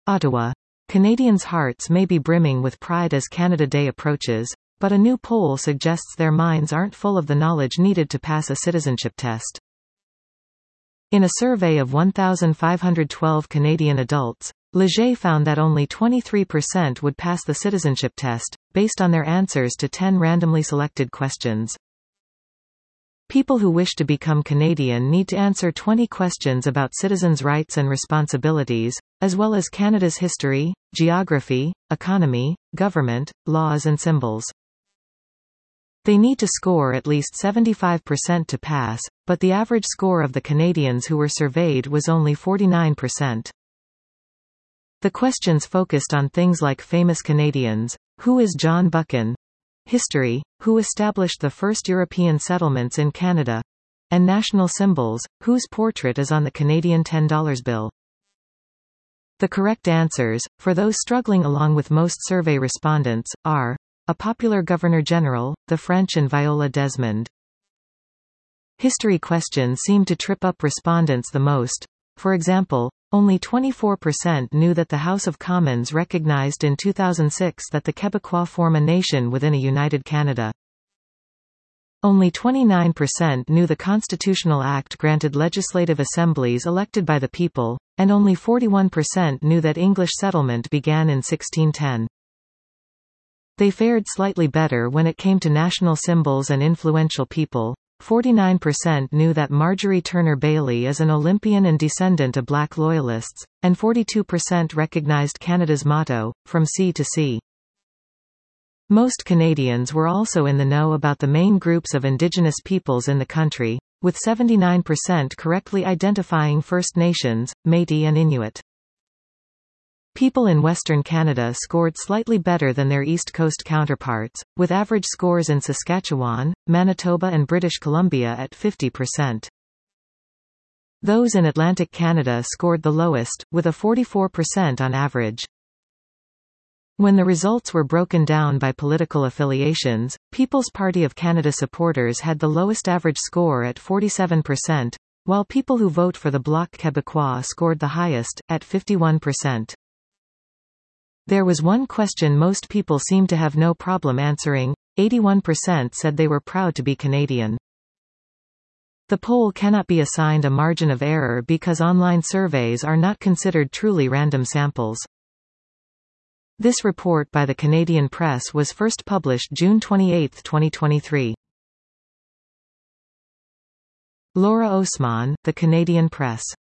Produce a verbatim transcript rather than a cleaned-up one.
Ottawa. Canadians' hearts may be brimming with pride as Canada Day approaches, but a new poll suggests their minds aren't full of the knowledge needed to pass a citizenship test. In a survey of one thousand five hundred twelve Canadian adults, Leger found that only twenty-three percent would pass the citizenship test, based on their answers to ten randomly selected questions. People who wish to become Canadian need to answer twenty questions about citizens' rights and responsibilities, as well as Canada's history, geography, economy, government, laws and symbols. They need to score at least seventy-five percent to pass, but the average score of the Canadians who were surveyed was only forty-nine percent. The questions focused on things like famous Canadians, who is John Buchan, history, who established the first European settlements in Canada, and national symbols, whose portrait is on the Canadian ten dollar bill. The correct answers, for those struggling along with most survey respondents, are a popular Governor-General, the French and Viola Desmond. History questions seem to trip up respondents the most. For example, only twenty-four percent knew that the House of Commons recognized in two thousand six that the Quebecois form a nation within a united Canada. Only twenty-nine percent knew the Constitutional Act granted legislative assemblies elected by the people, and only forty-one percent knew that English settlement began in sixteen ten. They fared slightly better when it came to national symbols and influential people. forty-nine percent knew that Marjorie Turner Bailey is an Olympian and descendant of black loyalists, and forty-two percent recognized Canada's motto, "From Sea to Sea." Most Canadians were also in the know about the main groups of Indigenous peoples in the country, with seventy-nine percent correctly identifying First Nations, Métis and Inuit. People in Western Canada scored slightly better than their East Coast counterparts, with average scores in Saskatchewan, Manitoba and British Columbia at fifty percent. Those in Atlantic Canada scored the lowest, with a forty-four percent on average. When the results were broken down by political affiliations, People's Party of Canada supporters had the lowest average score at forty-seven percent, while people who vote for the Bloc Québécois scored the highest, at fifty-one percent. There was one question most people seemed to have no problem answering. eighty-one percent said they were proud to be Canadian. The poll cannot be assigned a margin of error because online surveys are not considered truly random samples. This report by the Canadian Press was first published June twenty-eighth, twenty twenty-three. Laura Osman, The Canadian Press.